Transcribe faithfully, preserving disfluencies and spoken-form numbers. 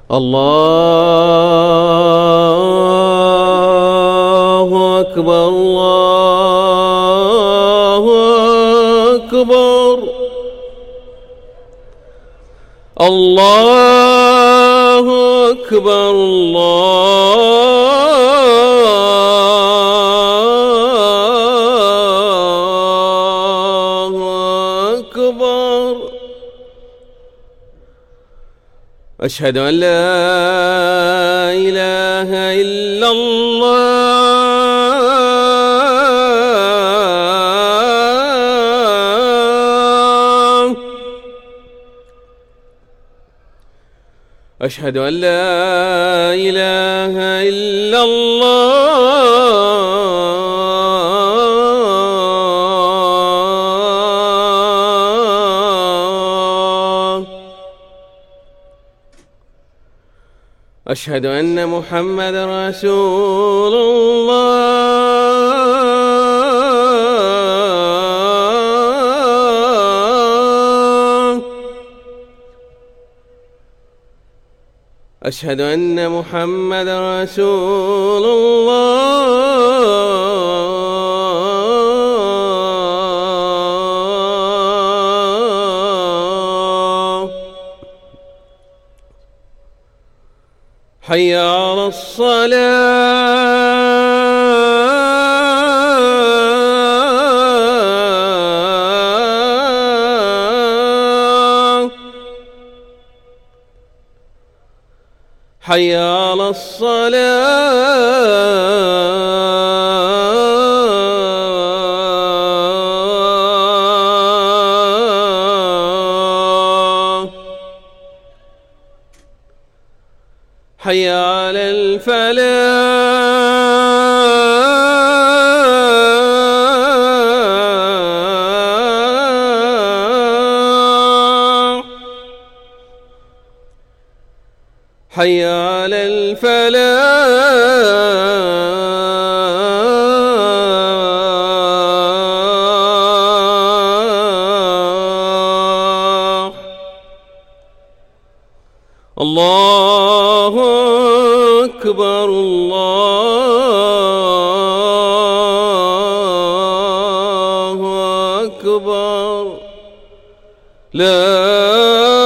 الله أكبر الله أكبر الله أكبر الله أكبر. أشهد أن لا إله إلا الله. أشهد أن لا إله إلا الله. أشهد أن محمدًا رسول الله. أشهد أن محمدًا رسول الله. حي على الصلاة. حي على الصلاة. حي على الفلاح. حي على الفلاح. الله أكبر الله أكبر. لا